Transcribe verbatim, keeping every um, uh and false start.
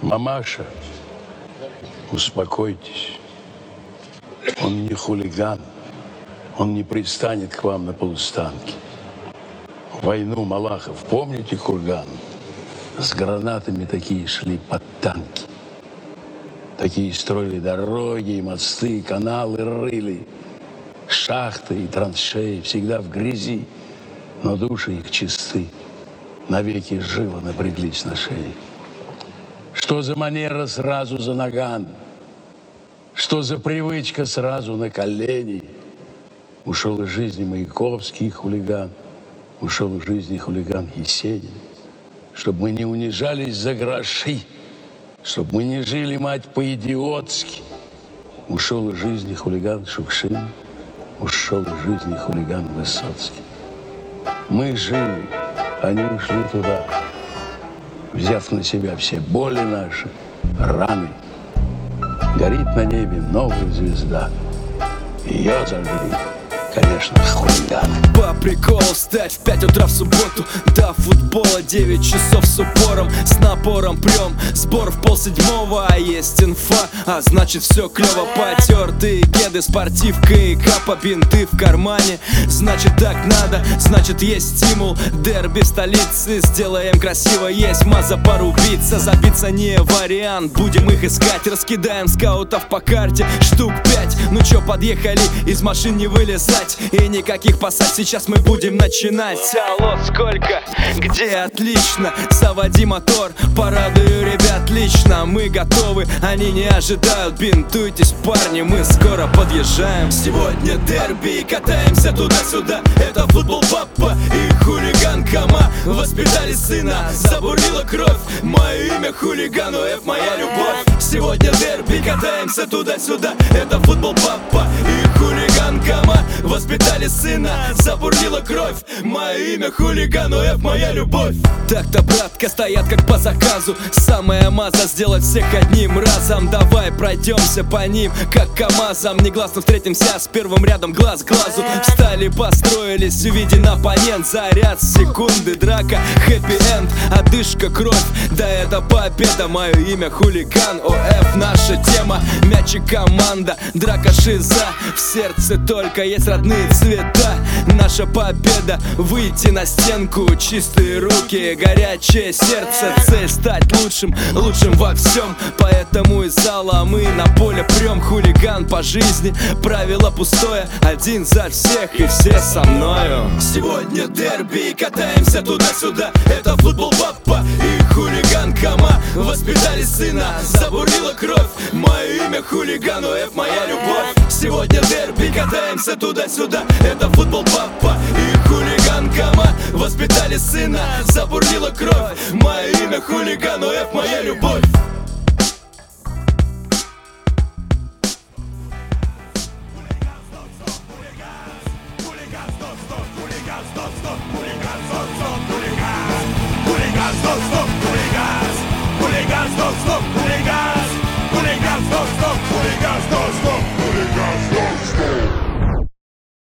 Мамаша, успокойтесь. Он не хулиган. Он не пристанет к вам на полустанке. В войну Малахов, помните курган? С гранатами такие шли под танки. Такие строили дороги и мосты, каналы рыли. Шахты и траншеи всегда в грязи, но души их чисты. Навеки живо напряглись на шее. Что за манера сразу за наган? Что за привычка сразу на колени? Ушел из жизни Маяковский хулиган, ушел из жизни хулиган Есенин. Чтоб мы не унижались за гроши, чтоб мы не жили, мать, по-идиотски. Ушел из жизни хулиган Шукшин, ушел из жизни хулиган Высоцкий. Мы жили, они ушли туда, взяв на себя все боли наши, раны. Горит на небе новая звезда. Ее зажгли, конечно, хулиганы. По приколу встать в пять утра в субботу, до футбола девять часов с упором. С напором прем, сбор в полседьмого, а есть инфа, а значит все клево. Потертые кеды, спортивка и капа, бинты в кармане. Значит так надо, значит есть стимул. Дерби в столице, сделаем красиво. Есть маза порубиться, забиться не вариант. Будем их искать, раскидаем скаутов по карте. Штук пять, ну чё, подъехали, из машин не вылезать и никаких посад, сейчас мы будем начинать. Алло, сколько? Где? Отлично. Заводи мотор, порадую ребят лично. Мы готовы, они не ожидают. Бинтуйтесь, парни, мы скоро подъезжаем. Сегодня дерби, катаемся туда-сюда. Это футбол, папа и хулиган Кама. Воспитали сына, забурлила кровь. Мое имя хулигану, F моя любовь. Сегодня дерби, катаемся туда-сюда. Это футбол, папа и хулиган Кама. Воспитали сына, забурлила кровь. Мое имя хулигану, F моя любовь. Так-то, братка, стоят как по заказу. Самая маза сделать всех одним разом. Давай пройдемся по ним, как КамАЗом. Негласно встретимся с первым рядом глаз к глазу. Встали, построились, увиден оппонент. Заряд, секунды, драка, хэппи-энд. Одышка, кровь, да это победа. Мое имя хулиган, ОФ наша тема. Мячик, команда, драка, шиза. В сердце только есть родные цвета. Наша победа, выйти на стенку. Чистые руки, горячее сердце. Цель стать лучшим, лучшим во всем. Поэтому из зала мы на поле прем. Хулиган по жизни, правило пустое. Один за всех и все со мною. Сегодня дерби, катаемся туда-сюда. Это футбол, папа и хулиган Кама. Воспитали сына, забурлила кровь. Мое имя хулигану, F моя любовь. Сегодня дерби, катаемся туда-сюда. Это футбол, папа и хулиган Кама. Воспитали сына, забурлила кровь. Мое имя хулигану, F моя любовь.